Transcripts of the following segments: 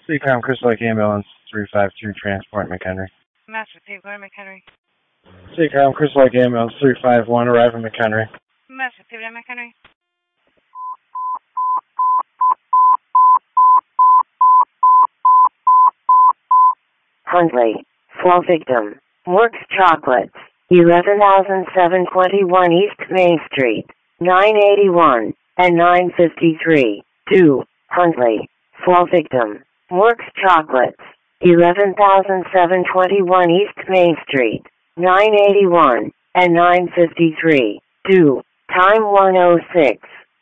CCOM Crystal Lake Ambulance 353 Transport McHenry. Master Steve, go to McHenry. CCOM Crystal Lake Ambulance 351 arrive at McHenry. Master Steve, to McHenry. Huntley, flow victim, Works Chocolates, 11,721 East Main Street, 981 and 953. 2. Huntley, flow victim, Works Chocolates, 11,721 East Main Street, 981 and 953. 2. Time 1:06.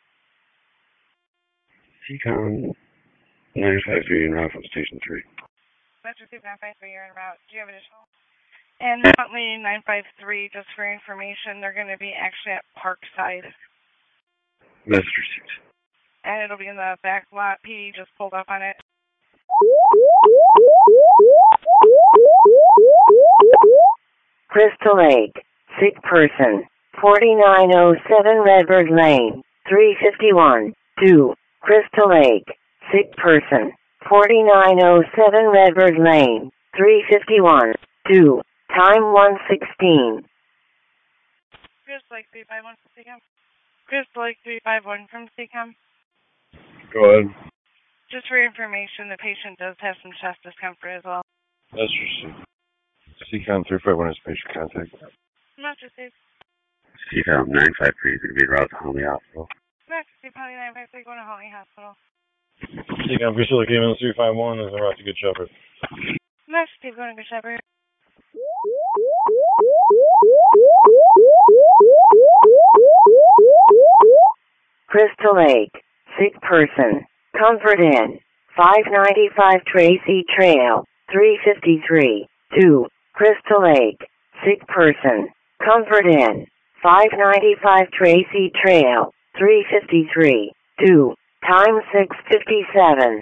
CCOM 953 en route from Station 3. Master Steve, 953, you're en route. Do you have additional? And Huntley 953, just for information, they're going to be actually at Parkside. Message received. And it'll be in the back lot. PD just pulled up on it. Crystal Lake, sick person, 4907 Redbird Lane, 351. 2. Crystal Lake, sick person, 4907 Redbird Lane, 351. 2. Time 1:16. Crystal Lake 351 from CCOM. Crystal Lake 351 from CCOM. Go ahead. Just for your information, the patient does have some chest discomfort as well. Message received. CCOM 351 is patient contact. Master Steve. CCOM 953 is going to be en route to Huntley Hospital. Master Steve, Huntley 953 going to Huntley Hospital. CCOM Crystal Lake Ambulance 351 is en route to Good Shepherd. Master Steve going to Good Shepherd. Crystal Lake, sick person, Comfort Inn, 595 Tracy Trail, 353. 2. Crystal Lake, sick person, Comfort Inn, 595 Tracy Trail, 353. 2. Time 6:57.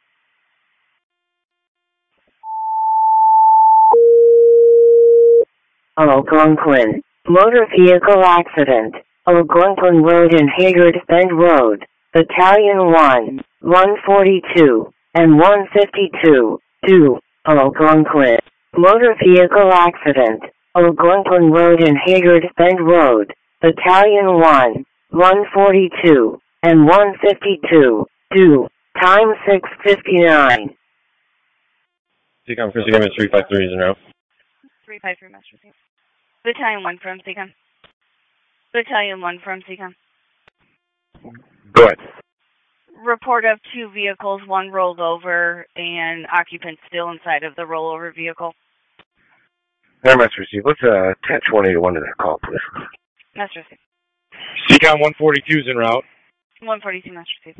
Algonquin, motor vehicle accident, Algonquin Road and Haggard Bend Road, Battalion 1, 142, and 152. 2. Algonquin, motor vehicle accident, Algonquin Road and Haggard Bend Road, Battalion 1, 142, and 152. 2. Time 6:59. CCOM Crystal Ambulance 353 is en route. 353, Master Steve. Battalion 1 from CCOM. Battalion 1 from CCOM. Go ahead. Report of 2 vehicles, 1 rolled over, and occupants still inside of the rollover vehicle. Message received. Let's attach 181 to that call, please. Master Steve. CCOM 142 is en route. 142, Master Steve.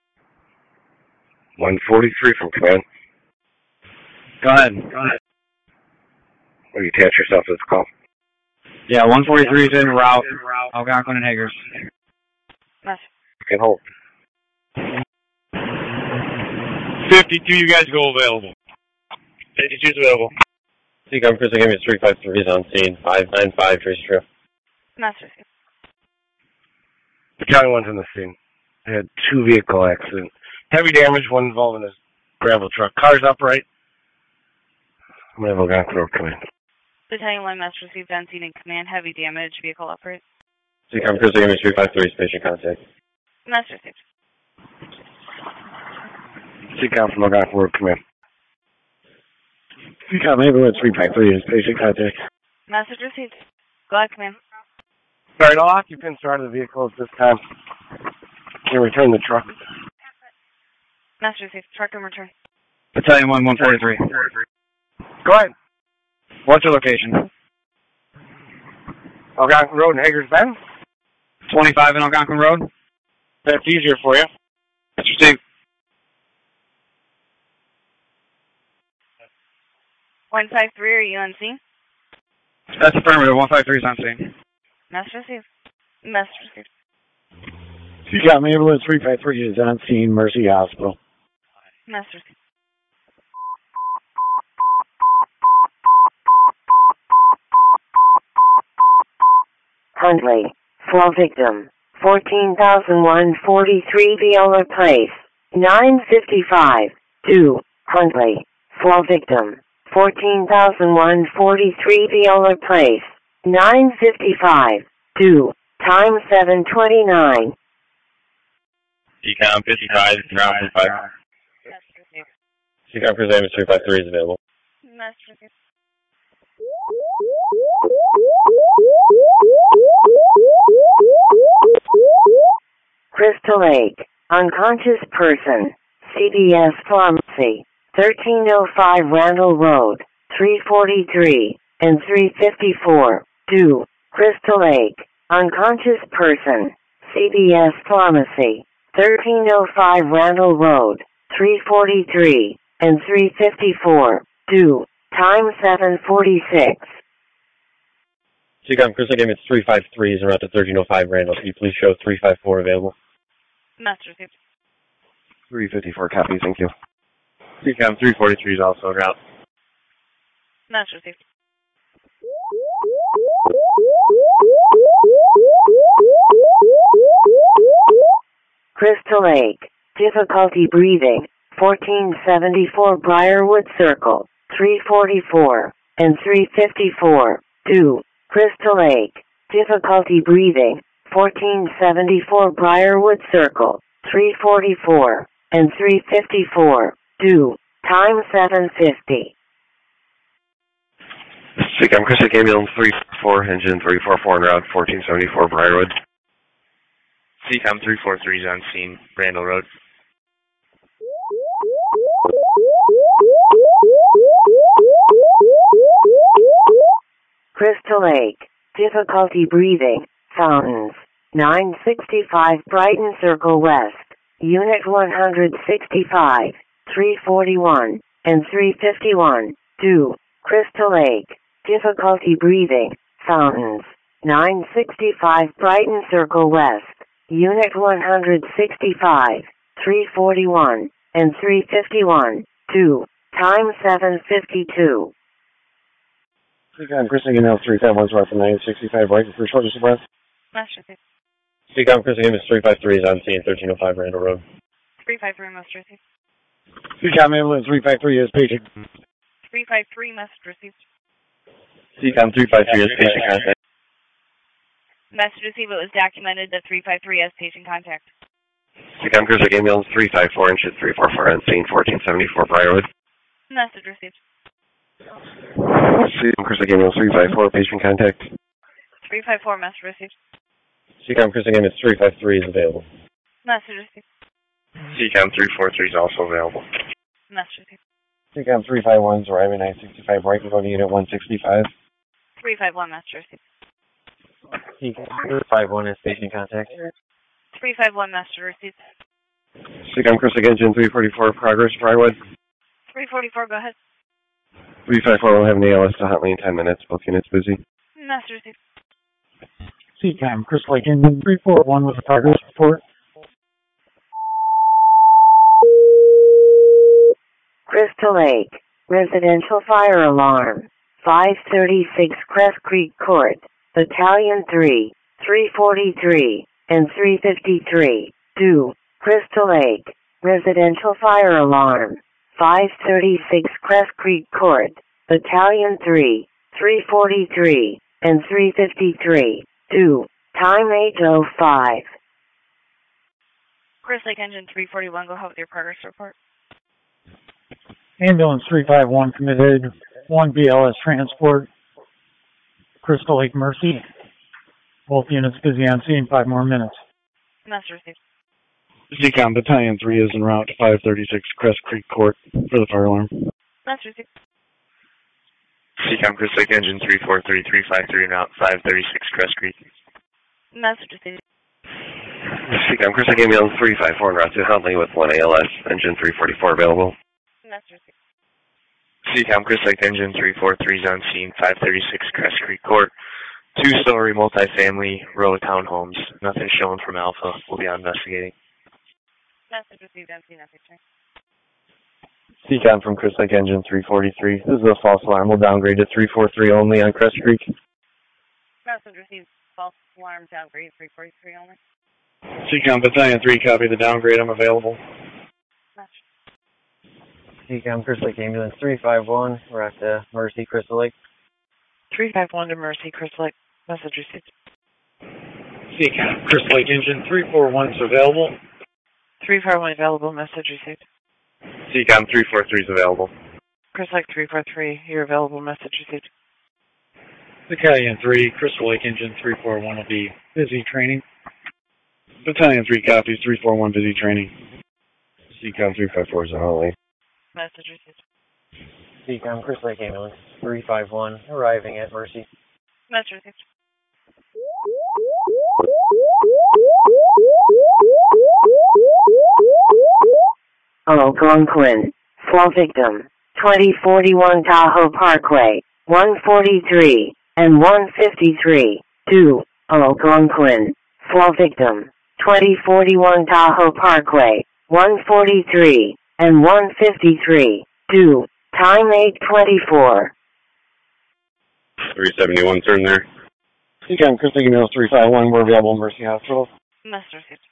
143 from command. Go ahead. Will you attach yourself to this call? Yeah, 143 is en route. Algonquin and Haggard. Master. You can hold. 52, you guys go available. 52 is available. CCOM Crystal Ambulance 353 is on scene. 595 Tracy Trail. Master Steve. Battalion 1's in the scene. They had 2 vehicle accident. Heavy damage, one involving a gravel truck. Car's upright. I'm going to have Algonquin Road come in. Battalion 1, Master Steve, on scene in command. Heavy damage, vehicle upright. CCOM Crystal Ambulance 353 is patient contact. Master Steve. CCOM from Algonquin Road come in. CCOM Ambulance 353 is patient contact. Message received. Go ahead, command. Alright, all occupants are out of the vehicle at this time. Can return the truck. Master received. Truck and return. Battalion 1, 143. Go ahead. What's your location? Algonquin Road and Hager's Bend. 25 in Algonquin Road. That's easier for you. That's received. 153, are you on scene? That's affirmative. 153 is on scene. Master received. Master received. CCOM Ambulance 353 is on scene, Mercy Hospital. Master received. Huntley, flow victim, 14,143 Viola Place, 955. 2. Huntley. Fall victim. 14,143 Viola Place. 9:55. Due. Time 7:29. Decom 55, ground 5. Decom Cruise Amos 353 is available. Crystal Lake. Unconscious person. CBS Pharmacy. 1305 Randall Road. 343 and 354. Due. Crystal Lake. Unconscious person. CBS Pharmacy. 1305 Randall Road. 343 and 354. Due. Time 7:46. Decom Cruise Amos 353 is around to 1305 Randall. Can you please show 354 available? Master received. 354 copy, thank you. Decom 343 is also en route. Master received. Crystal Lake. Difficulty breathing. 1474 Briarwood Circle. 344 and 354. Due. Crystal Lake. Difficulty breathing. 1474 Briarwood Circle. 344 and 354. Due. Time 7:50. Decom Cruise Lake Ambulance 344, engine 344 en route, 1474 Briarwood. Decom 343 is on scene, Randall Road. Crystal Lake. Difficulty breathing. Fountains. 965 Brighton Circle West. Unit 165, 341, and 351. Due. Crystal Lake. Difficulty breathing. Fountains. 965 Brighton Circle West. Unit 165, 341, and 351. Due. Time 7:52. Decom Cruise Lake Ambulance 351 is roughly 965 Brighton for shortness of breath. Master received. Decom Cruise Lake Ambulance 353 is on scene, 1305 Randall Road. 353 Master received. Decom Ambulance 353 is patient. 353 Master received. Decom 353 is patient contact. Master received. It was documented that 353 has patient contact. Decom Cruise Lake Ambulance 354, engine 344 on scene, 1474 Briarwood. Master received. Decom Cruise Lake Ambulance 354, patient contact. 354 Master received. Decom Cruise Lake Ambulance 353 is available. Master received. Decom 343 is also available. Master received. Decom 351 is arriving 965 Brighton Road, unit 165. 351 Master received. Decom 351 is patient contact. 351 Master received. Decom Cruise Lake engine 344, progress Briarwood. 344, go ahead. 354 will have an ALS to Huntley in 10 minutes. Both units busy. Master received. CCAM, Crystal Lake Engine 341 with a progress report. Crystal Lake. Residential fire alarm. 536 Crest Creek Court. Battalion 3, 343, and 353. Due. Crystal Lake. Residential fire alarm. 536 Crest Creek Court. Battalion 3, 343, and 353. Due. Time 8:05. Crystal Lake Engine 341, go ahead with your progress report. Ambulance 351 committed 1 BLS transport. Crystal Lake Mercy. Both units busy on scene, 5 more minutes. Master received. Decom Battalion 3 is en route to 536 Crest Creek Court for the fire alarm. Master received. Decom Crystal Lake Engine 343, 353 en route 536 Crest Creek. Master received. Decom Crystal Lake Ambulance 354 en route to Huntley with 1 ALS, engine 344 available. Master received. Decom Crystal Lake Engine 343 is on scene, 536 Crest Creek Court. 2-story multifamily row townhomes. Nothing shown from Alpha. We'll be on investigating. Master received. Empty, nothing. Decom from Crystal Lake Engine 343. This is a false alarm. We'll downgrade to 343 only on Crest Creek. Master received. False alarm downgrade 343 only. Decom Battalion 3, copy the downgrade. I'm available. Master. CCAM Crystal Lake Ambulance 351. We're at the Mercy Crystal Lake. 351 to Mercy Crystal Lake. Message received. CCAM Crystal Lake Engine 341 is available. 341 available. Message received. CCAM 343 is available. Crystal Lake 343, you're available. Message received. Battalion 3, Crystal Lake Engine 341 will be busy training. Battalion 3 copies, 341 busy training. CCAM 354 is on Holly. Message received. CCAM Crystal Lake Ambulance 351, arriving at Mercy. Message received. Algonquin. Fall victim. 2041 Tahoe Parkway. 143 and 153. 2. Algonquin. Fall victim. 2041 Tahoe Parkway. 143 and 153. 2. Time 8:24. 371, turn there. CCAM Crystal Lake Ambulance 351, we're available in Mercy Hospital. Message received.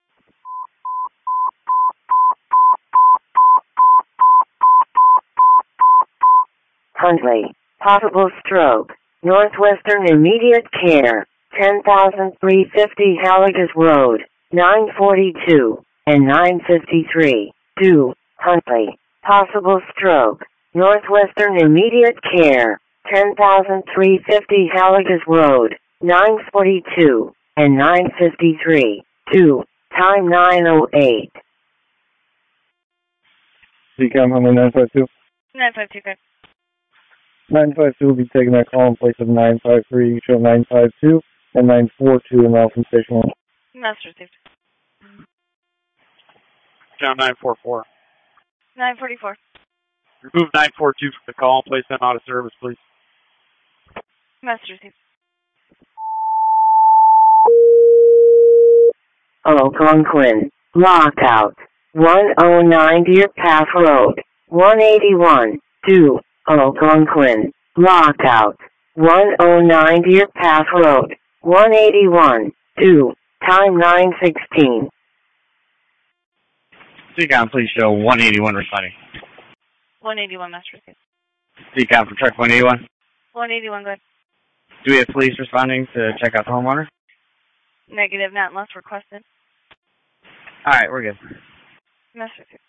Huntley. Possible stroke. Northwestern immediate care. 10,350 Halligas Road. 942 and 953. 2. Huntley. Possible stroke. Northwestern immediate care. 10,350 Halligas Road. 942 and 953. 2. Time 9:08. CCAM Huntley 952. 952, good. 952 will be taking that call in place of 953, show 952 and 942 and now from Station 1. Message received. Down 944. 944. Remove 942 from the call and place them out of service, please. Message received. Algonquin. Lockout. 109 Deer Path Road. 181. 2. Algonquin. Lockout. 109 Deer Path Road. 181. 2. Time 9:16. CCAM, please show 181 responding. 181, message received. CCAM from truck 181. 181, good. Do we have police responding to check out the homeowner? Negative, not unless requested. All right, we're good. Message received.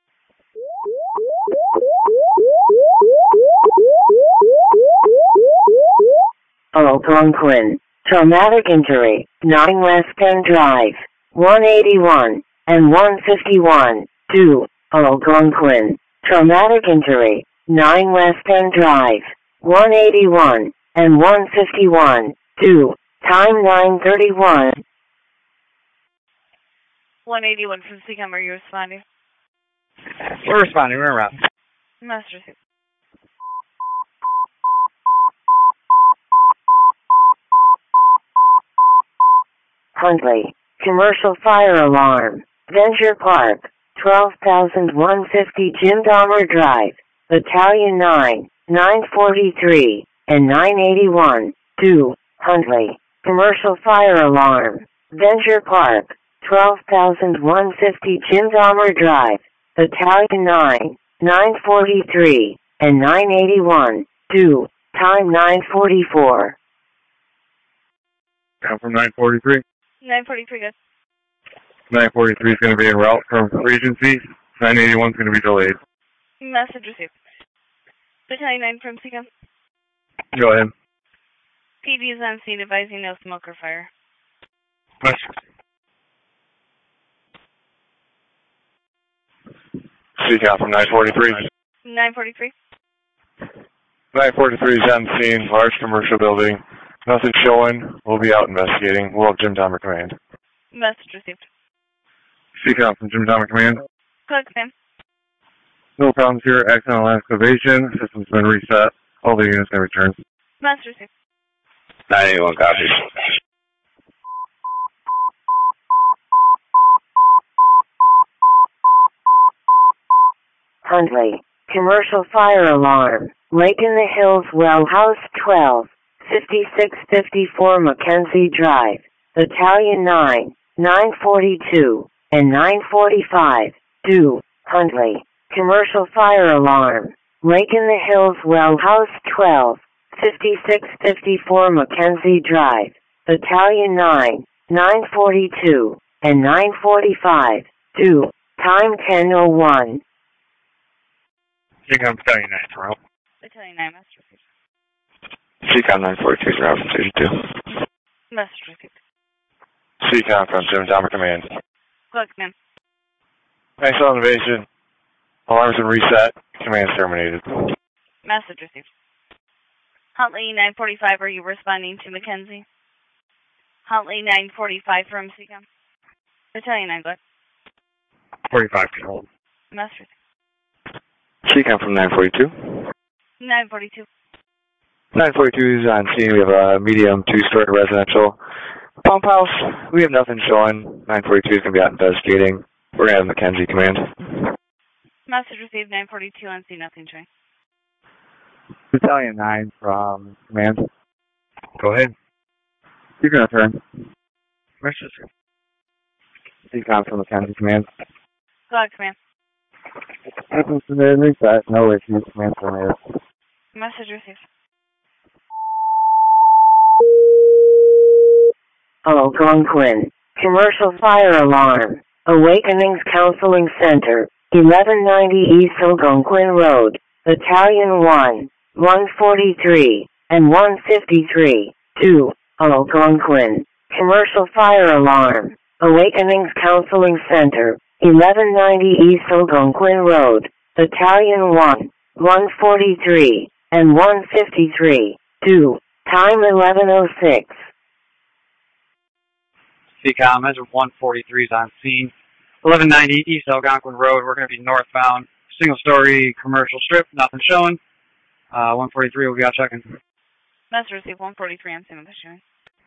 Algonquin. Traumatic injury. 9 West Penn Drive. 181 and 151. 2. Algonquin. Traumatic injury. 9 West Penn Drive. 181 and 151. 2. Time 9:31. 181 from CCAM, are you responding? We're responding. We're around. Message received. Huntley. Commercial fire alarm. Venture Park. 12,150 Jim Dahmer Drive. Battalion 9, 943, and 981. 2. Huntley. Commercial fire alarm. Venture Park. 12,150 Jim Dahmer Drive. Battalion 9, 943, and 981. 2. Time 9:44. Down from 943. 943, good. 943 is going to be en route from Regency. 981 is going to be delayed. Message received. Battalion 9 from CCAM. Go ahead. PD is on scene advising no smoke or fire. CCAM from 943. 943. 943 is on scene, large commercial building. Nothing showing. We'll be out investigating. We'll have Jim Dahmer Command. Message received. CCAM from Jim Dahmer Command. Click, ma'am. No problems here. Accidental excavation. System's been reset. All the units can return. Message received. 981 copies. Huntley. Commercial fire alarm. Lake in the Hills Well House 12, 5654 Mackenzie Drive. Battalion 9, 942, and 945. 2. Huntley. commercial fire alarm. Lake in the Hills Well House 12, 5654 Mackenzie Drive, Battalion 9, 942, and 945, 2, time 10:01. CCOM Battalion 9, route. Battalion 9, message received. CCOM 942 is route from 32. Message received. CCOM from 7 Tower Command. Go ahead, command. Thanks on invasion. Alarms been reset. Command terminated. Message received. Huntley 945, are you responding to Mackenzie? Huntley 945 from CCOM. Battalion 9, go ahead. 45 can hold. Message received. CCOM from 942. 942. 942 is on scene. We have a medium 2-story residential pump house. We have nothing showing. 942 is going to be out investigating. We're going to have Mackenzie command. Message received. 942 on scene, nothing showing. Battalion 9 from command. Go ahead. You're going to turn. Message. CCOM from Mackenzie command. Go ahead, command. Reset. No issues. Command terminated. Message received. Algonquin, commercial fire alarm. Awakenings Counseling Center, 1190 East Algonquin Road, Battalion 1, 143, and 153, 2, Algonquin, commercial fire alarm. Awakenings Counseling Center, 1190 East Algonquin Road, Battalion 1, 143, and 153, 2, time 11:06. CCOM, Measure 143 is on scene. 1190 East Algonquin Road. We're going to be northbound. Single-story commercial strip. Nothing showing. 143 will be out checking. Message received. 143 on scene with the shooting.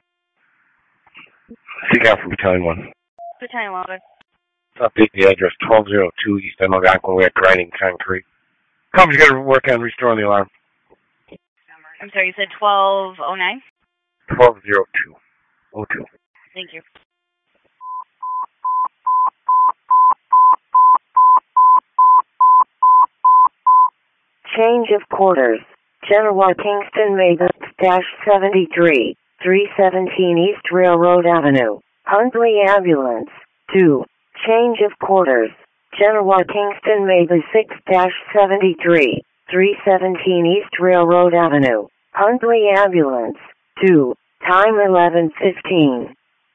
CCOM from Battalion 1. Battalion 1, good. Update the address 1202 East Algonquin. We're grinding concrete. Company's got to work on restoring the alarm. I'm sorry, you said 1209? 1202. 02. Thank you. Change of quarters. Genoa Kingston Mavis -73, 317 East Railroad Avenue. Huntley Ambulance. 2. Change of quarters. Genoa Kingston Mavis 6-73, 317 East Railroad Avenue. Huntley Ambulance. 2. Time 11:15.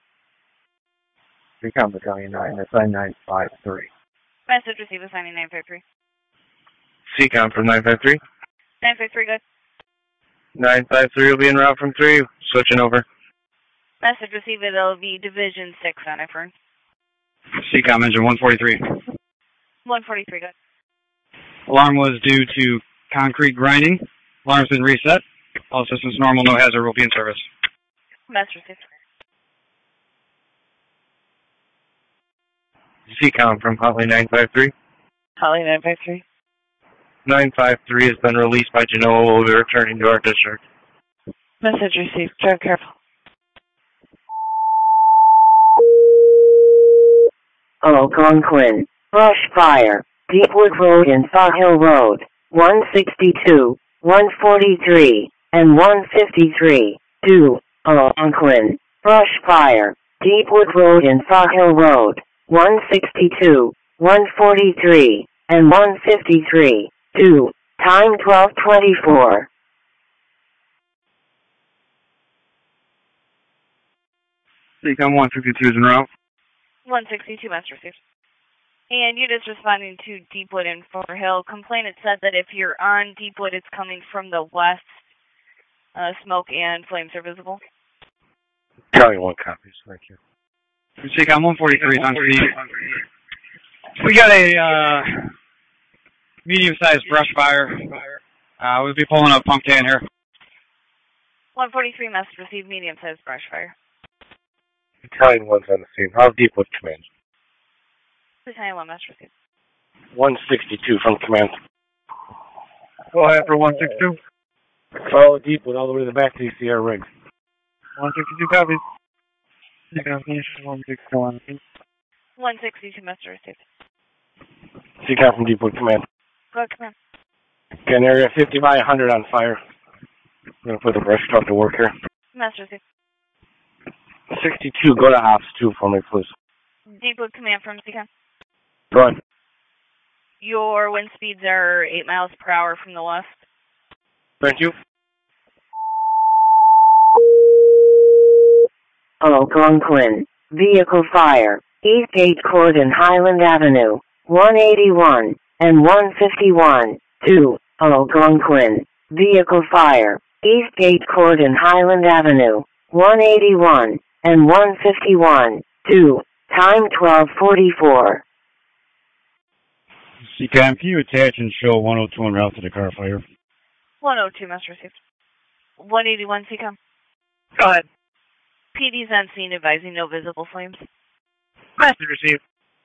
CCOM Battalion 9, assign 953. Message received, assigning 953. CCOM from 953. 953, good. 953 will be en route from 3. Switching over. Message received, it'll be Division 6 on it, Fern. CCOM, Engine 143. 143, good. Alarm was due to concrete grinding. Alarm's been reset. All systems normal, no hazard, will be in service. Message received. CCOM from Huntley 953. Holly 953. 953 has been released by Genoa. Will be returning to our district. Message received. Drive careful. Algonquin, brush fire, Deepwood Road and Far-Hill Road, 162, 143, and 153, 2, Algonquin, brush fire, Deepwood Road and Far-Hill Road, 162, 143, and 153, 2, time 12:24. CCOM 152 is en route. 162, message received. And units responding to Deepwood and Far-Hill. Complainant said that if you're on Deepwood, it's coming from the west. Smoke and flames are visible. Battalion 1 copies. Thank you. CCOM 143 is on scene. We got a medium-sized brush fire. We'll be pulling up pump can here. 143, message received, medium-sized brush fire. Battalion 1's on the scene. How Deepwood command? Battalion 1, message received. 162 from command. Go ahead for 162. Follow Deepwood all the way to the back to the Sierra Rig. 162 copies. CCOM 161. 162, message received. CCOM from Deepwood command. Go ahead, command. Again, area 50 by 100 on fire. I'm going to put the brush truck to work here. Master received. 62, go to ops 2 for me, please. Deepwood command from CCOM. Go ahead. Your wind speeds are 8 miles per hour from the west. Thank you. Algonquin. Vehicle fire. Eastgate Court and Highland Avenue. 181 and 151. 2. Algonquin. Vehicle fire. Eastgate Court and Highland Avenue. 181 and 151. 2. Time 12:44. CCOM, can you attach and show 102 en route to the car fire? 102, Master received. 181, CCOM. Go ahead. PD's on scene advising no visible flames. Message received.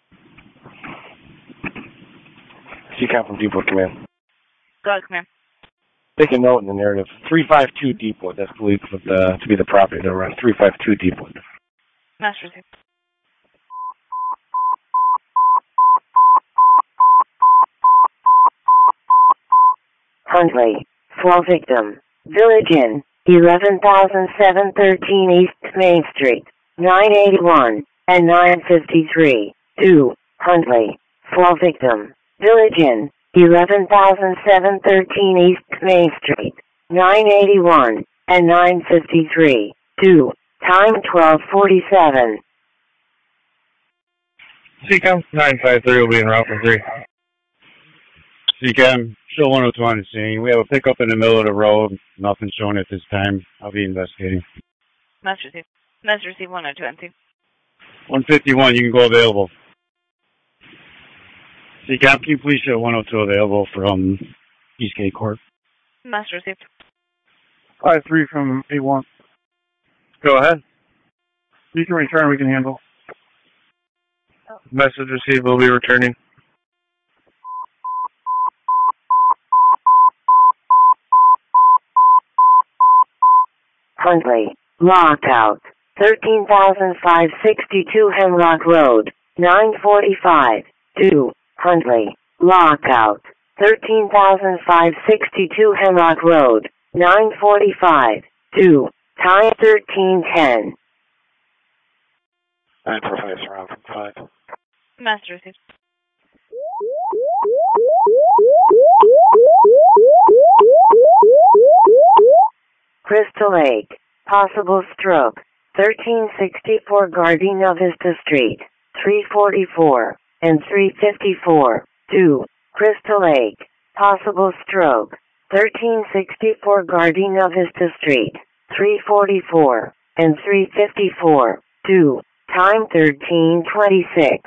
CCOM from Deepwood Command. Go ahead, command. Take a note in the narrative. 352 Deepwood. That's believed to be the property they're on. 352 Deepwood. Master received. Huntley. Fall victim. Village Inn. 11,713 East Main Street. 981 and 953. 2. Huntley. Fall victim. Village Inn. 11,713 East Main Street. 981 and 953. 2. Time 12:47. CCOM 953 will be en route for 3. CCOM, show 102 on the scene. We have a pickup in the middle of the road. Nothing shown at this time. I'll be investigating. Master received. Master received 102 on scene. 151, you can go available. CCOM, can you please show 102 available from Eastgate Court? Master received. 5-3 from A1. Go ahead. You can return, we can handle. Message received, we'll be returning. Huntley. Lockout. 13,562 Hemlock Road. 945. 2. Huntley. Lockout. 13,562 Hemlock Road. 945. 2. Time 13:10. 945 surround from 5. Master received. Crystal Lake. Possible stroke. 1364 Gardena Vista Street. 344 and 354. 2. Crystal Lake. Possible stroke. 1364 Gardena Vista Street. 344 and 354. 2. Time 13:26.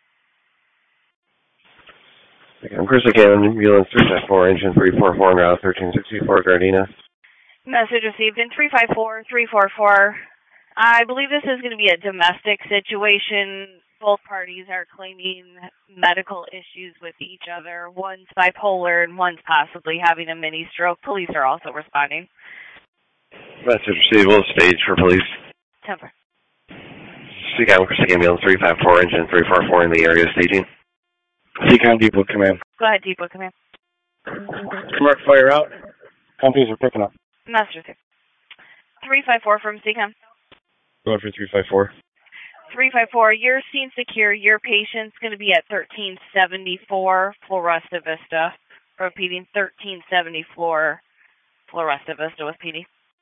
I'm Chris again, ambulance 354, engine 344, en route 1364 Gardena. Message received in 354-344. I believe this is going to be a domestic situation. Both parties are claiming medical issues with each other. One's bipolar and one's possibly having a mini stroke. Police are also responding. Message received, we'll stage for police. Temper. CCOM, Chris ambulance 354, engine 344 in the area staging. CCOM Deepwood Command. Go ahead, Deepwood Command. Mark fire out. Companies are picking up. Master 354 from CCOM. Go ahead for 354. 354, you're scene secure. Your patient's going to be at 1374 Floresta Vista. Repeating, 1374 Floresta Vista with PD.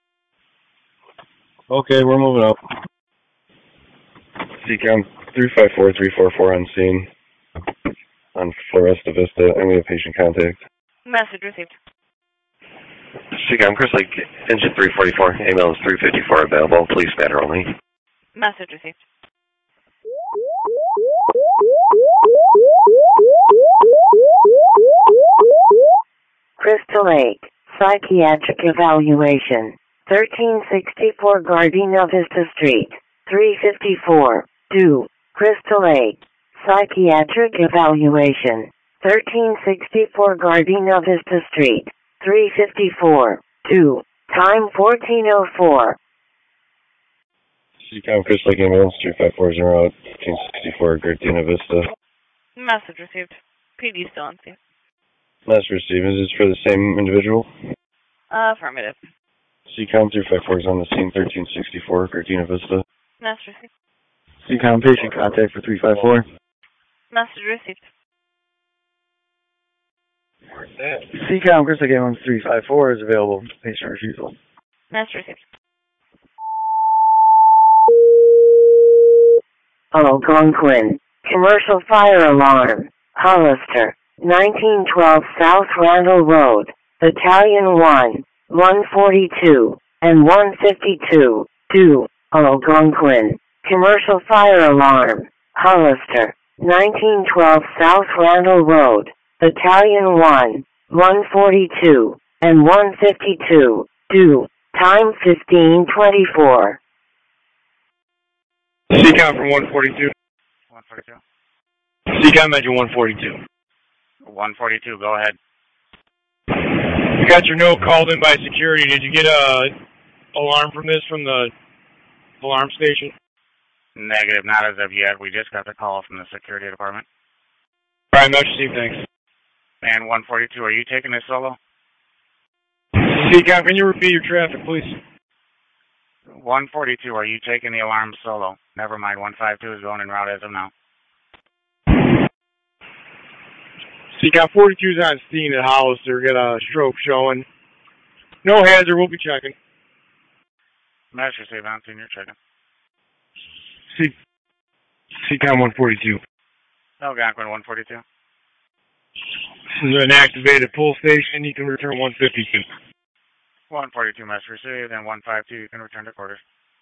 Okay, we're moving up. CCOM 354-344 on scene. On Floresta Vista, and we have patient contact. Message received. CCOM, Chris Lake, engine 344, ambulance 354 available, police matter only. Message received. Crystal Lake. Psychiatric evaluation. 1364 Gardena Vista Street. 354. 2. Crystal Lake. Psychiatric evaluation. 1364 Gardena Vista Street. 354. 2. Time 14:04. CCOM, Chris Lake, ambulance 3540 out, 1364 Gardena Vista. Message received. PD still on scene. Last received. Is this for the same individual? Affirmative. CCOM 354 is on the scene, 1364, Cortina Vista. Message received. CCOM patient contact for 354. Message received. CCOM Crystal Lake 354 is available. Patient refusal. Message received. Algonquin. Commercial fire alarm. Hollister. 1912 South Randall Road. Battalion 1, 142, and 152. 2. Algonquin. Commercial fire alarm. Hollister. 1912 South Randall Road. Battalion 1, 142, and 152. 2. Time 15:24. CCOM from 142. 142. CCOM engine 142. 142, go ahead. You got your note called in by security. Did you get a alarm from this from the alarm station? Negative, not as of yet. We just got the call from the security department. All right, much received, thanks. And 142, are you taking this solo? CCOM, can you repeat your traffic, please? 142, are you taking the alarm solo? Never mind, 152 is going en route as of now. CCOM 42 is on scene at Hollister. Got a stroke showing. No hazard, we'll be checking. Master save on scene, you're checking. CCOM 142. Algonquin 142. This is an activated pull station. You can return 152. 142 message received, and 152 you can return to quarters.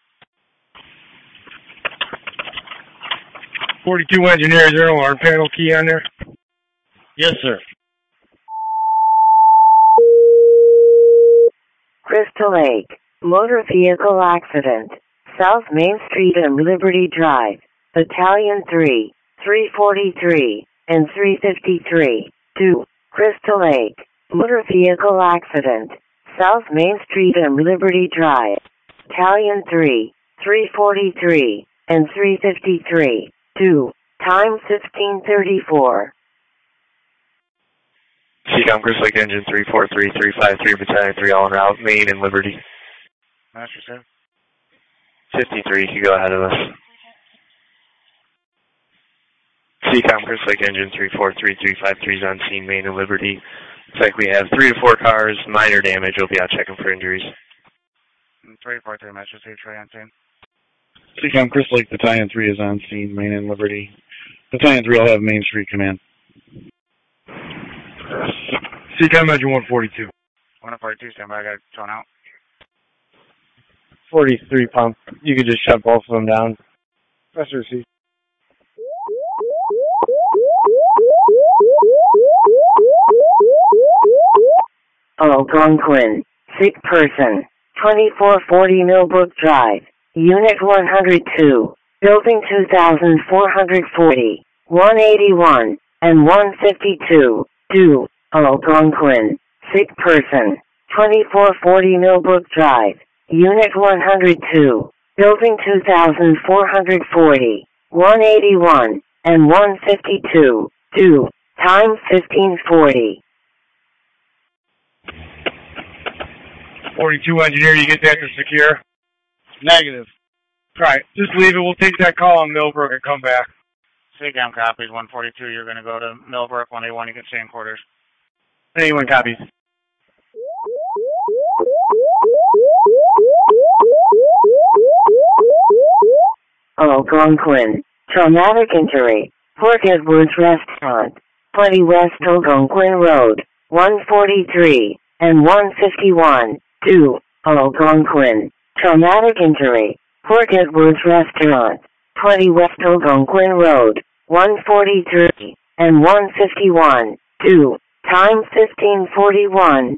42 engineer, is there an alarm panel key on there? Yes, sir. Crystal Lake. Motor vehicle accident. South Main Street and Liberty Drive. Battalion 3, 343, and 353. 2. Crystal Lake. Motor vehicle accident. South Main Street and Liberty Drive. Battalion 3, 343, and 353. 2. Time 15:34. CCOM Crystal Lake engine 343, 353, Battalion 3 all en route, Main and Liberty. Master sir. 53, you go ahead of us. CCOM Crystal Lake engine 343, 353 is on scene, Main and Liberty. Looks like we have 3 to 4 cars, minor damage. We'll be out checking for injuries. 343, Master sir, Trey on scene. CCOM Crystal Lake Battalion 3 is on scene, Main and Liberty. Battalion 3 will have Main Street Command. CCOM engine 142. 142, stand by, I got it thrown out. 43 pump. You could just shut both of them down. Press receipt. Algonquin. Sick person. 2440 Millbrook Drive. Unit 102. Building 2440. 181 and 152. 2. Algonquin. Sick person. 2440 Millbrook Drive. Unit 102. Building 2440. 181 and 152. 2. Time 15:40. 42 engineer, you get that to secure? Negative. Alright, just leave it. We'll take that call on Millbrook and come back. CCOM copies 142, you're going to go to Millbrook. 181, you can stay in quarters. Anyone copies? Algonquin. Traumatic injury. Port Edwards Restaurant. 20 West Algonquin Road. 143 and 151. 2. Algonquin. Traumatic injury. Port Edwards Restaurant. 20 West Algonquin Road. 143 and 151. 2. Time 15:41.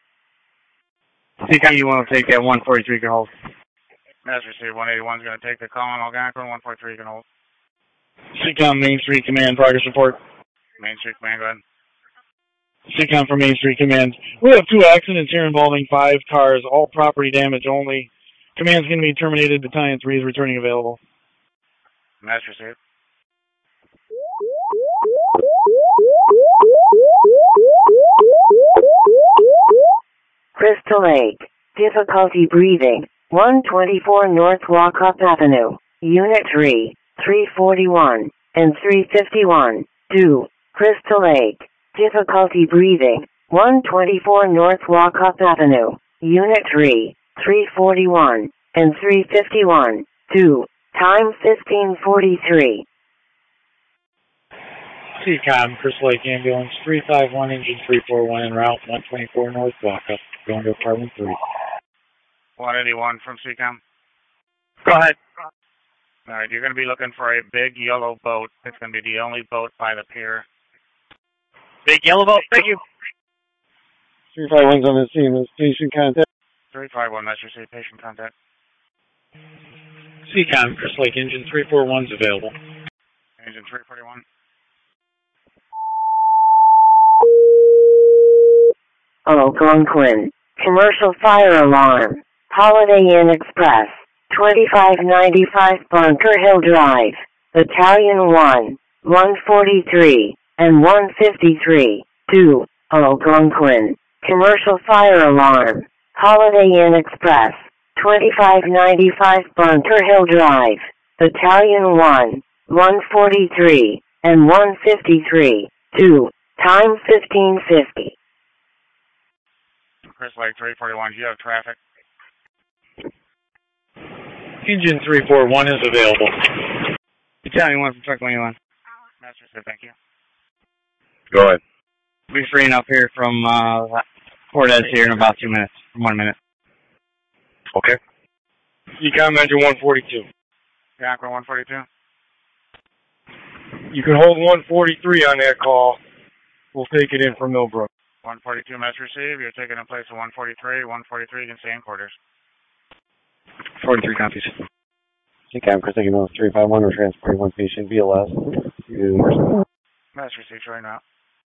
CCOM, you want to take that 143 can hold. Master C, 181 is going to take the call on Algonquin. 143 can hold. CCOM Main Street Command, progress report. Main Street Command, go ahead. CCOM from Main Street Command. We have 2 accidents here involving 5 cars, all property damage only. Command's going to be terminated. Battalion 3 is returning available. Master C. Crystal Lake. Difficulty breathing. 124 North Walkup Avenue. Unit 3, 341, and 351. 2. Crystal Lake. Difficulty breathing. 124 North Walkup Avenue. Unit 3, 341, and 351. 2. Time 15:43. CCOM, Crystal Lake Ambulance 351, engine 341 en route, 124 North Walkup, going to apartment 3. 181 from CCOM. Go ahead. All right, you're going to be looking for a big yellow boat. It's going to be the only boat by the pier. Big yellow boat, thank you. 351's on the scene, with patient contact. 351, that's your patient contact. CCOM, Crystal Lake engine 341's available. Engine 341. Algonquin. Commercial fire alarm. Holiday Inn Express. 2595 Bunker Hill Drive. Battalion 1, 143, and 153. 2. Algonquin. Commercial fire alarm. Holiday Inn Express. 2595 Bunker Hill Drive. Battalion 1, 143, and 153. 2. Time 15:50. Crystal Lake 341, do you have traffic? Engine 341 is available. Battalion 1 from Truck 21. Master said thank you. Go ahead. We'll be freeing up here from Cortez here in about 2 minutes, 1 minute. Okay. CCOM engine 142. Yeah, Aqua 142. You can hold 143 on that call. We'll take it in from Millbrook. 142, message received. You're taking in place of 143. 143, you can stay in quarters. 43 copies. CCOM, Crystal Lake Ambulance 351, we're transporting one patient BLS. Message received right now.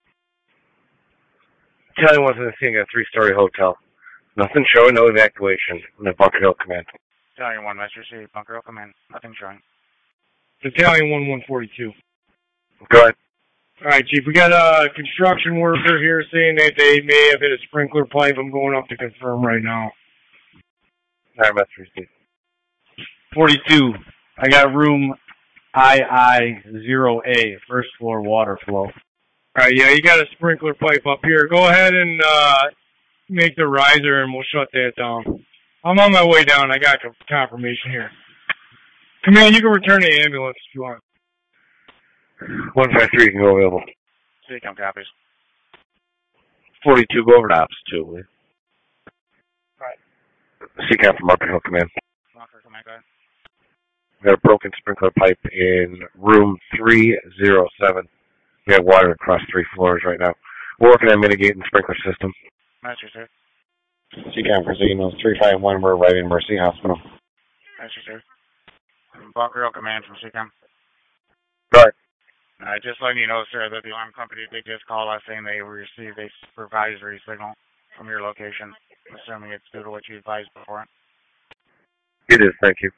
Battalion 1's in the scene, got a 3-story hotel. Nothing showing, no evacuation. And the Bunker Hill Command. Battalion 1, message received. Bunker Hill Command. Nothing showing. Battalion 1, 142. Go ahead. All right, Chief. We got a construction worker here saying that they may have hit a sprinkler pipe. I'm going up to confirm right now. All right, message received. 42. I got room II0A, first floor water flow. All right, yeah, you got a sprinkler pipe up here. Go ahead and make the riser, and we'll shut that down. I'm on my way down. I got confirmation here. Command, you can return to the ambulance if you want. 153 can go available. CCOM copies. 42, go over to ops 2, will you? Right. CCOM from Bunker Hill Command. Bunker Command, go ahead. We got a broken sprinkler pipe in room 307. We have water across 3 floors right now. We're working on mitigating the sprinkler system. Master, sir. CCOM, Crystal Lake Ambulance 351, we're arriving at Mercy Hospital. Master, sir. Bunker Hill Command from CCOM. Go ahead. Just letting you know, sir, that the alarm company did just call us saying they received a supervisory signal from your location, assuming it's due to what you advised before. It is, thank you.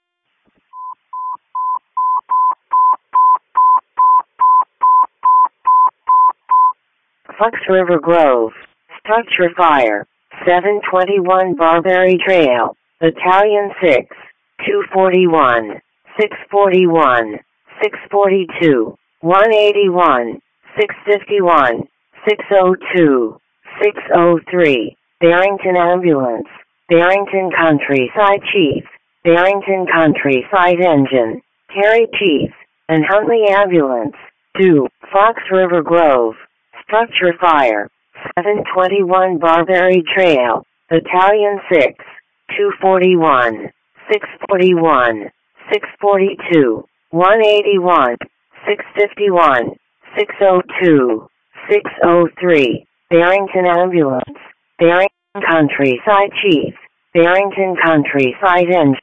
Fox River Grove. Structure fire. 721 Barberry Trail. Battalion 6. 241. 641. 642. 181, 651, 602, 603, Barrington Ambulance, Barrington Countryside Chief, Barrington Countryside Engine, Terry Chief, and Huntley Ambulance. 2. Fox River Grove, structure fire, 721 Barberry Trail, Battalion 6, 241, 641, 642, 181, 651, 602, 603, Barrington Ambulance, Barrington Countryside Chief, Barrington Countryside Engine.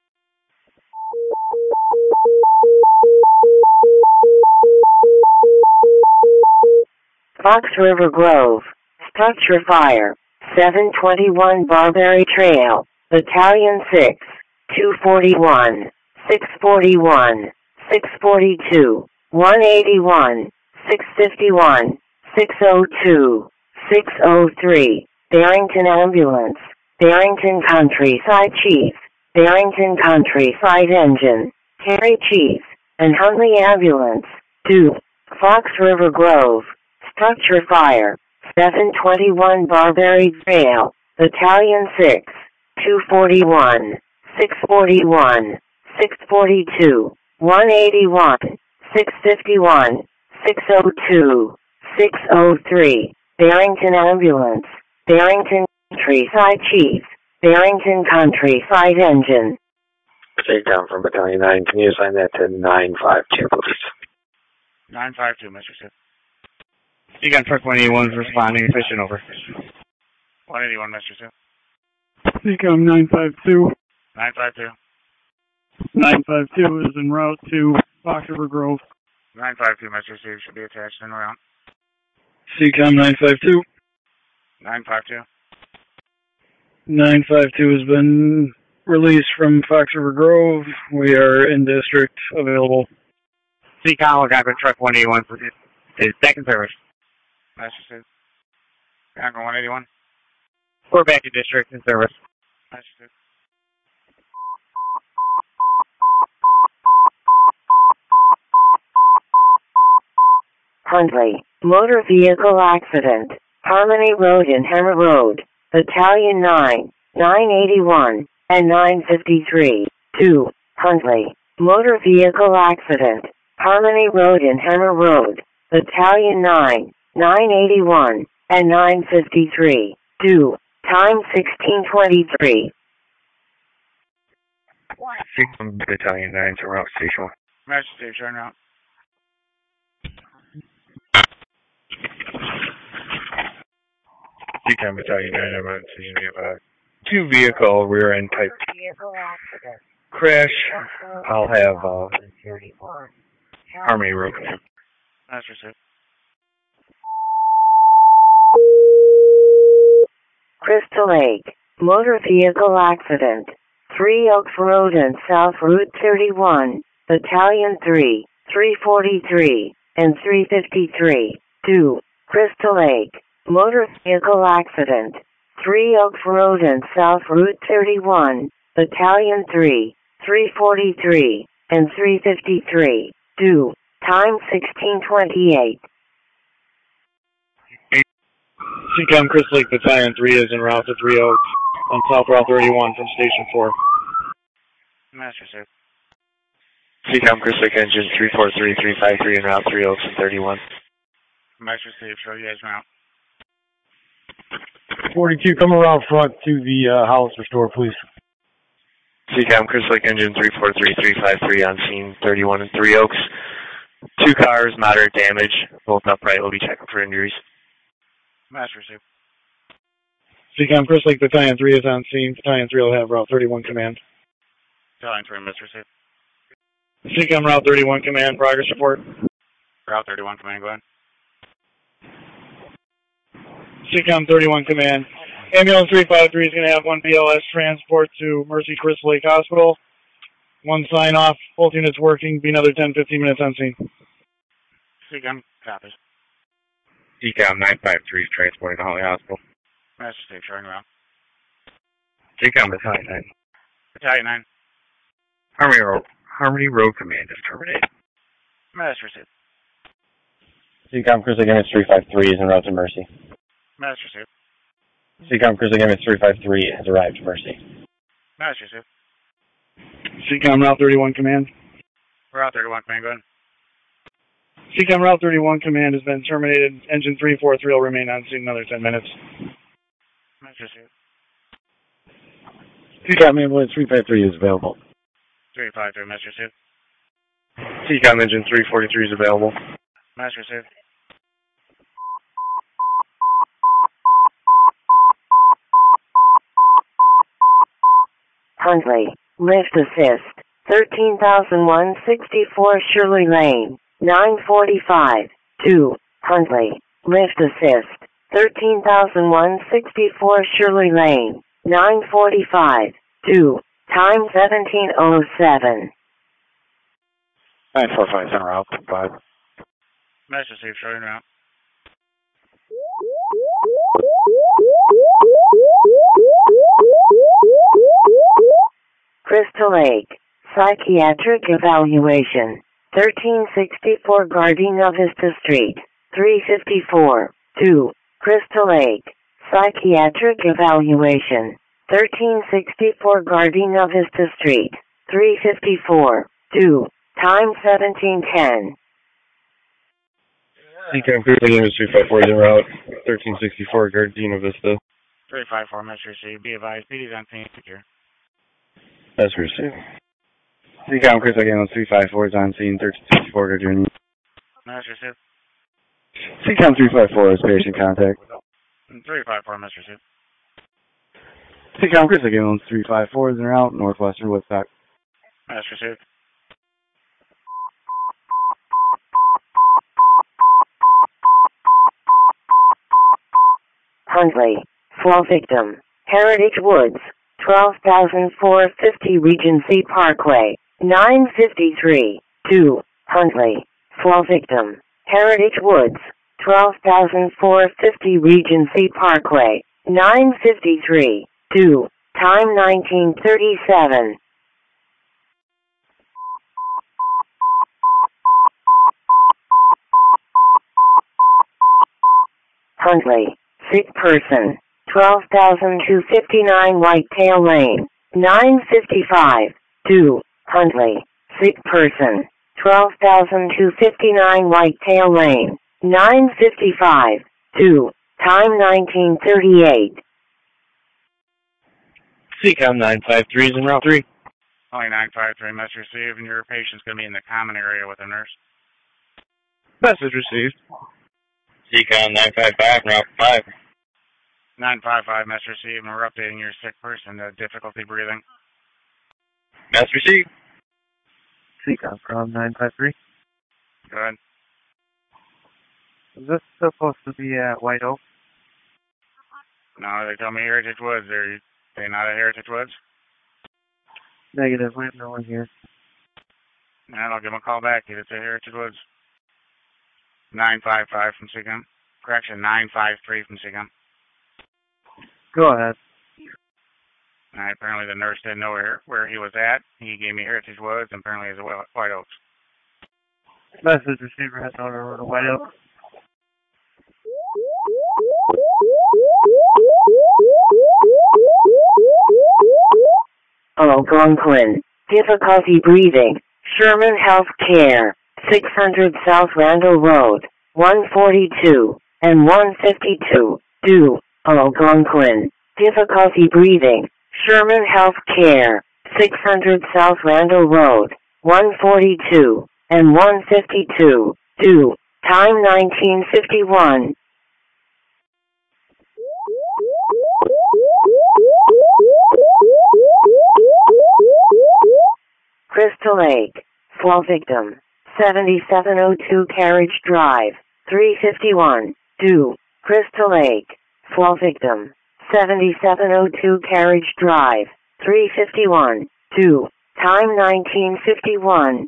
Fox River Grove, structure fire, 721 Barberry Trail, Battalion 6, 241, 641, 642, 181, 651, 602, 603, Barrington Ambulance, Barrington Countryside Chief, Barrington Countryside Engine, Terry Chief, and Huntley Ambulance. 2. Fox River Grove, structure fire, 721 Barbary Trail, Battalion 6, 241, 641, 642, 181, 651, 602, 603, Barrington Ambulance, Barrington Countryside Chief, Barrington Countryside Engine. Takedown from Battalion 9. Can you assign that to 952, please? 952, Mr. Sid. Seacom Truck 181 is responding. Fishing over. 181, Mr. Sid. Seacom 952. 952. 952 is en route to Fox River Grove. 952, Mr. Sid, should be attached en route. Seacom 952. 952. 952 has been released from Fox River Grove. We are in district, available. Seacom Algonquin Truck 181 is back in service. Master Sid. Algonquin 181. We're back in district in service. Master Sid. Huntley, motor vehicle accident, Harmony Road and Hammer Road, Battalion 9, 981, and 953. 2. Huntley, motor vehicle accident, Harmony Road and Hammer Road, Battalion 9, 981, and 953. 2. Time 1623. Seacom Battalion 9 to route station 1. Master Sid, turn out. Seacom Battalion 9, I'm on scene. We have a 2-vehicle rear-end type crash. I'll have Harmony Road. Master Sid. Crystal Lake, motor vehicle accident, 3 Oaks Road and South Route 31, Battalion 3, 343, and 353. 2. Crystal Lake, motor vehicle accident, 3 Oaks Road and South Route 31, Battalion 3, 343, and 353. 2. Time 1628. Seacom Crystal Lake Battalion 3 is en route to 3 Oaks on South Route 31 from Station 4. Master Sid. Seacom Crystal Lake Engine 343353 en route 3 Oaks and 31. Master Sid, show you guys route. 42, come around front to the house or store, please. Seacom Crystal Lake Engine 343353 on scene 31 and 3 Oaks. 2 cars, moderate damage. Both upright will be checking for injuries. Master Sid. Seacom Crystal Lake Battalion 3 is on scene. Battalion 3 will have Route 31 command. Battalion 3, Mr. Sid. Seacom Route 31 command, progress report. Route 31 command, go ahead. Seacom 31 command. Ambulance 353 is going to have 1 BLS transport to Mercy Crystal Lake Hospital. 1 sign off. Both units working. Be another 10-15 minutes on scene. Seacom, copies. Seacom 953 is transporting to Holly Hospital. Master Sid, showing route. Seacom Battalion 9. Battalion 9. Harmony Road command is terminated. Master Sid. Seacom Crystal Lake Image 353 is en route to Mercy. Master Sid. Seacom Crystal Lake Image 353 has arrived to Mercy. Master Sid. Seacom Route 31 command. Route 31 command, go ahead. Seacom Route 31 command has been terminated. Engine 343 will remain on scene another 10 minutes. Master Sid. Seacom Ambulance 353 is available. 353, Master Sid. Seacom Engine 343 is available. Master Sid. Huntley, lift assist, 13,164 Shirley Lane, 945. 2. Huntley, lift assist, 13,164 Shirley Lane, 945. 2. Time 1707. 945 center route 5. Master Sid, showing route. Crystal Lake, psychiatric evaluation, 1364 Gardena Vista Street, 354, 2, Crystal Lake, psychiatric evaluation, 1364 Gardena Vista Street, 354, 2, time 1710. CCAM Cruising Unit 354 is en route, 1364 Gardena Vista. 354, Mr. C. Be advised, PD's on scene, secure. That's received. CCAM Cruising Unit 354 is on scene, 1364 Gardena. Mr. C. CCAM 354 is patient contact. 354, Mr. C. CCAM Cruising Unit 354 is en route, northwestern Woodstock. Mr. C. Huntley, fall victim, Heritage Woods, 12,450 Regency Parkway, 953, 2, Huntley, fall victim, Heritage Woods, 12,450 Regency Parkway, 953, 2, time 1937. Huntley, sick person, 12,259 Whitetail Lane, 955, 2, Huntley, sick person, 12,259 Whitetail Lane, 955, 2, time 1938. CCAM 953 is en route 3. Only 953, message received, and your patient's going to be in the common area with a nurse. Message received. CCAM 955, route 5. 955, message received, and we're updating your sick person to difficulty breathing. Message received. CCAM from 953. Go ahead. Is this supposed to be at White Oak? No, they told me Heritage Woods. Are they not at Heritage Woods? Negative, we have no one here. And I'll give them a call back if it's at Heritage Woods. 955 from CCAM. Correction, 953 from CCAM. Go ahead. Alright, apparently the nurse didn't know where he was at. He gave me Heritage Woods, and apparently he's at White Oaks. Message receiver has order to White Oak. Algonquin, difficulty breathing, Sherman Health Care, 600 South Randall Road, 142 and 152, 2, Algonquin, difficulty breathing, Sherman Health Care, 600 South Randall Road, 142 and 152, 2, time 1951. Crystal Lake, fall victim, 7702 Carriage Drive, 351, 2, Crystal Lake, fall victim, 7702 Carriage Drive, 351, 2, time 1951.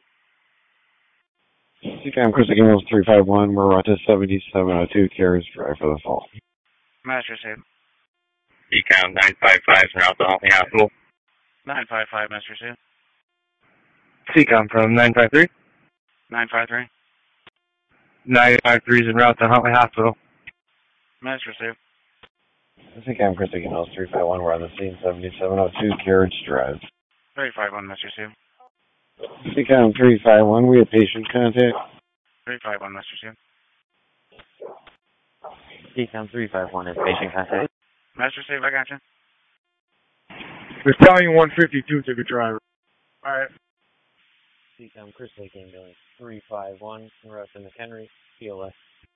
CCAM Crystal Lake 351, we're out to 7702 Carriage Drive for the fall. Master Safe. CCAM 955 is route to Huntley Hospital. 955, Master Safe. CCAM from 953. 953. 953 is en route to Huntley Hospital. Master Safe. CCAM Crystal Lake 351, we're on the scene, 7702 Carriage Drive. 351, Master Safe. CCAM 351, we have patient contact. 351, Master Safe. CCAM 351 is patient contact. Master Safe, I got you. Battalion 152 took a driver. Alright. CCAM Crystal Lake Ambulance 351, Russ and McHenry, POS.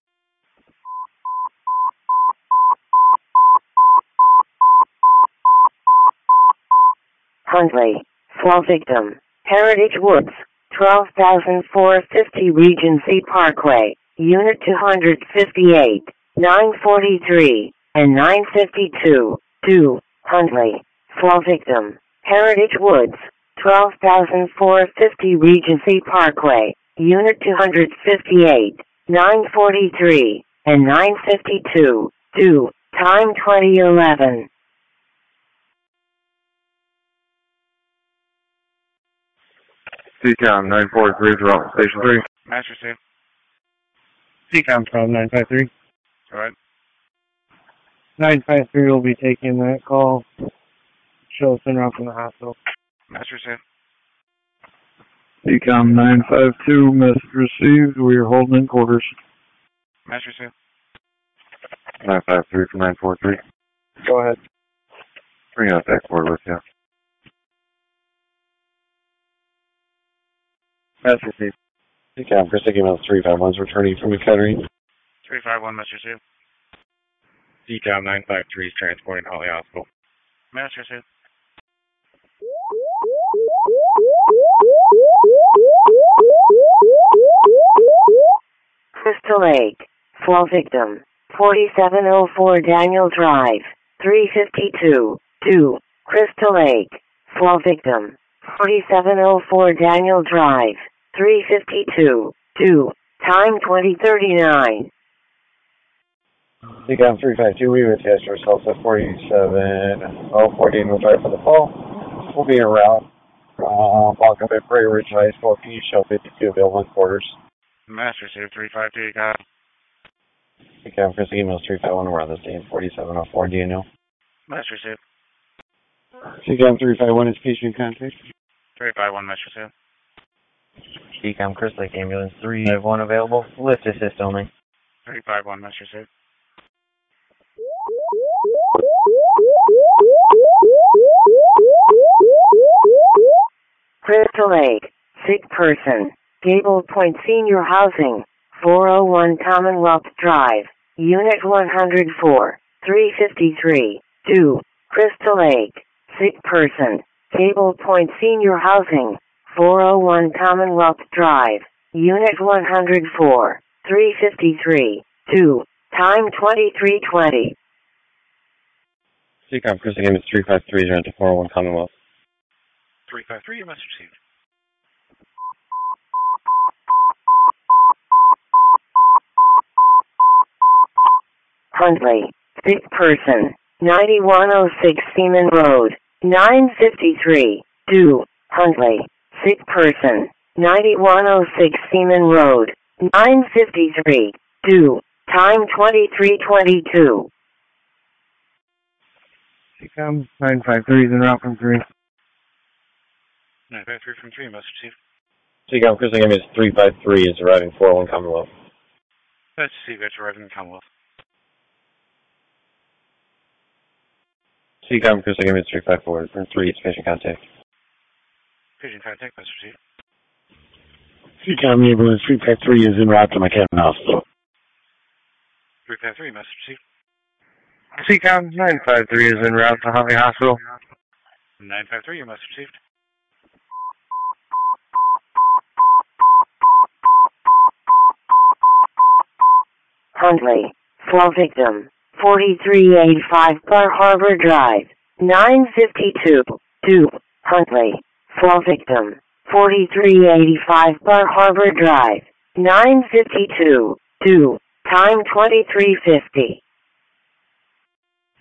Huntley, fall victim, Heritage Woods, 12,450 Regency Parkway, Unit 258, 943, and 952, 2, Huntley, fall victim, Heritage Woods, 12,450 Regency Parkway, Unit 258, 943, and 952, 2, time 2011. CCOM 943 is around Station 3. Master received. CCOM 953. Go ahead. 953 will be taking that call. Show us en route from the hospital. Master received. CCOM 952, message received. We are holding in quarters. Master received. 953 from 943. Go ahead. Bring out that cord with you. Message received. CCOM, Chris email 351 is returning from McHenry. 351, message received. CCOM 953 is transporting Holly Hospital. Master received. Crystal Lake, fall victim, 4704 Daniel Drive, 352, 2, Crystal Lake, fall victim, 4704 Daniel Drive, 352, 2, time 2039. CCOM 352, we would test ourselves at 47-014 will drive for the fall. We'll be en route. Walk up at Prairie Ridge High School, P. Shell 52 available in quarters. Master received. 352, you got it. CCOM, Chris email 351, we're on the scene, 4704, DNO. Master received. CCOM 351 is patient contact. 351, master received. CCOM Chris Lake Ambulance 351 available. Lift assist only. 351, master received. Crystal Lake, sick person, Gable Point Senior Housing, 401 Commonwealth Drive, Unit 104, 353, 2, Crystal Lake, sick person, Gable Point Senior Housing, 401 Commonwealth Drive, Unit 104, 353, 2, time 2320. CCOM, Chris again, it's 353, is around to 401 Commonwealth. 353, message received. Huntley, sick person, 9106 Seaman Road, 953, 2, Huntley, sick person, 9106 Seaman Road, 953, 2, time 2322. CCOM 953 is en route from 3. 953 from 3, message received. CCOM, Chris again, it's 353, is arriving 401 Commonwealth. Let's see, that's arriving in Commonwealth. CCOM, Chris again, it's 354, from 3, it's patient contact. Patient contact, message received. CCOM ambulance 353 is en route to McCann Hospital. 353, message received. CCOM 953 is en route to Holly Hospital. 953, your message received. Huntley, fall victim, 4385 Bar Harbor Drive, 952, 2, Huntley, fall victim, 4385 Bar Harbor Drive, 952, 2, time 2350.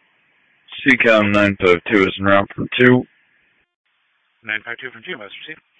CCOM 952 is en route from 2. 952 from 2, message received.